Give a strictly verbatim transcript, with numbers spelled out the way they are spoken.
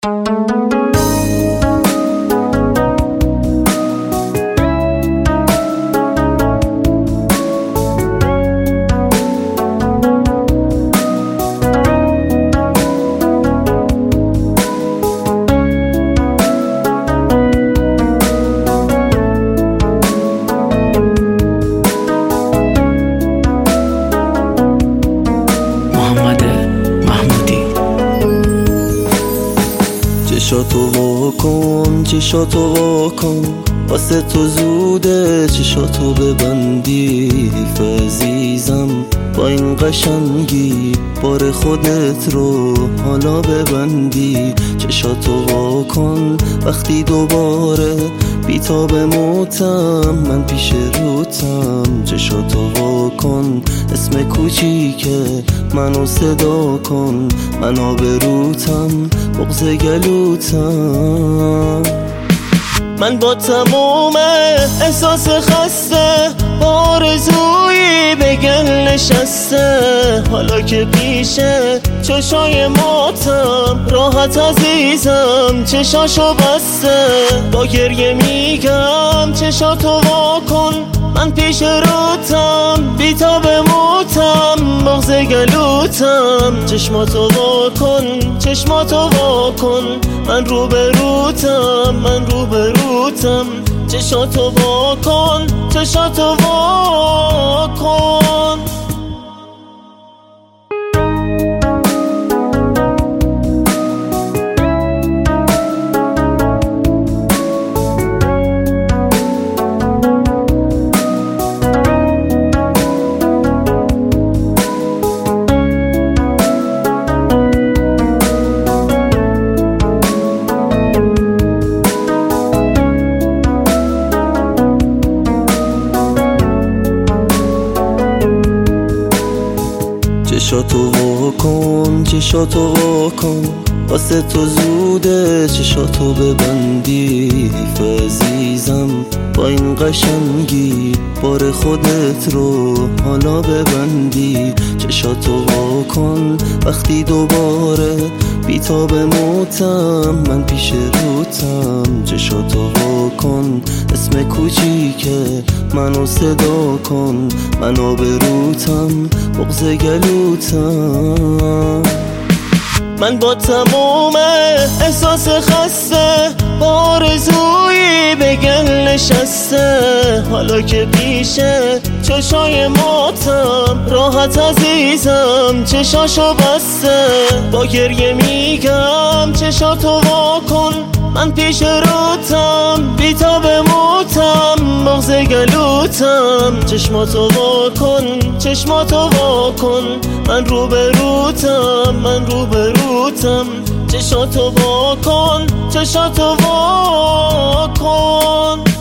چشاتو واکن چشاتو واکن واسه تو زوده چشاتو ببندی حیف عزیزم با این قشنگی بار خودت رو حالا ببندی چشاتو واکن وقتی دوباره بیتاب موتم من پیش روتم چشاتو واکن اسم کوچیکه منو صدا کن من آبروتم بغض گلوتم من با تموم احساس خسته با آرزویی به گل نشسته حالا که پیشه چشای ماتم راحت عزیزم چشاشو بسته با گریه میگم چشاتو واکن من پیش روتم بیتاب موتم بغض گلوتم چشماتو واکن چشماتو واکن من رو به روتم من رو به روتم چشاتو واکن چشاتو واکن چشاتو واکن چشاتو واکن واسه تو زوده چشاتو ببندی حیف عزیزم با این قشنگی بار خودت رو حالا ببندی چشاتو واکن وقتی دوباره بیتاب موتم من پیش روتم چشاتو واکن اسم کوچیکه منو صدا کن من آبروتم بغض گلوتم من با تموم احساس خسته با آرزویی به گل نشسته حالا که پیشه چشای ماتم راحت عزیزم چشاشو بسته با گریه میگم چشاتو واکن من پیش روتم بیتاب موتم بغض گلوتم چشماتو واکن چشماتو واکن من رو به روتم من رو به روتم چشاتو واکن چشاتو واکن